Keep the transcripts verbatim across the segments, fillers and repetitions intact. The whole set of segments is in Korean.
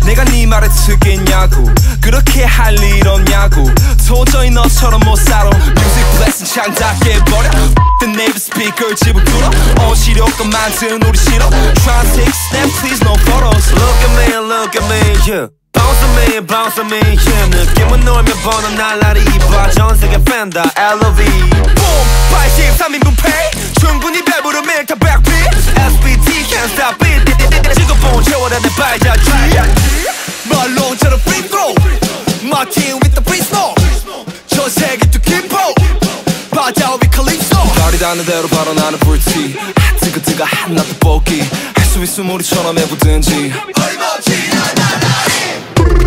내가 네 말에 듣겠냐고 그렇게 할 일 없냐고 도저히 너처럼 못 살아 Music blessing 창작해 버려 The native speaker 집을 뚫어 어시려고 만든 우리 싫어 Try to take a snap please no photos Look at me look at me yeah Bounce on me bounce on me yeah 느낌은 놀면 번호 날라리 입어 전 세계 팬다 L O V Boom 팔십삼 인분 pay 충분히 배부른 밀타 백비 S B T can't stop it 지구본 채워라 내 발자취 말론처럼 free throw My team with the free smoke 전 세계 to keep up 바다 위 칼립소 발이 닿는 대로 바로 나는 불티 뜨거뜨거 한나도 뽑기 할 수 있음 우리처럼 해보든지 어림없지 나나나이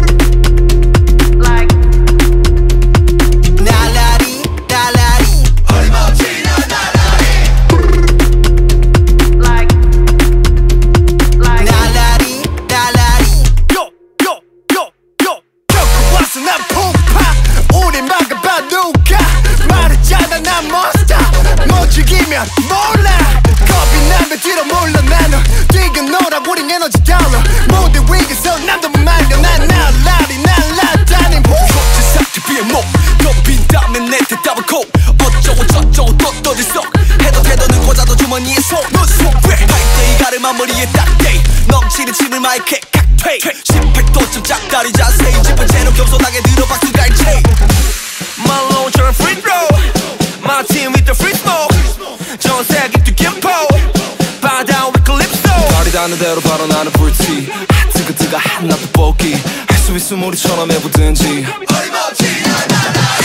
난 폭파 우리 막아봐 누가 말했잖아 난 monster 못 죽이면 몰라 겁이 나면 뒤로 물러나는 뛰어놀아 우린 에너지 달러 무대 위에서 남도 말려 난 날라리 날라다닌 삭제 비의 목 덮인 다음에 내 대답은 코 어쩌고 저쩌고 또 떠들썩 해도 태도는 고자도 주머니에 손너 속에 할때 이 가를 마무리에 딱대 넘치는 침을 마이크에 칵퇴 십팔 도쯤 짝다리 자세히 짚은 채로 겸손하게 들어 박수 갈채 말론처럼 free throw My team with the free smoke 전 세계 뛰김포 바다 위 칼립소 발이 닿는 대로 바로 나는 불티 뜨거뜨거 한나도 뽑기 할 수 있음 우리처럼 해보든지 어림없지 나나나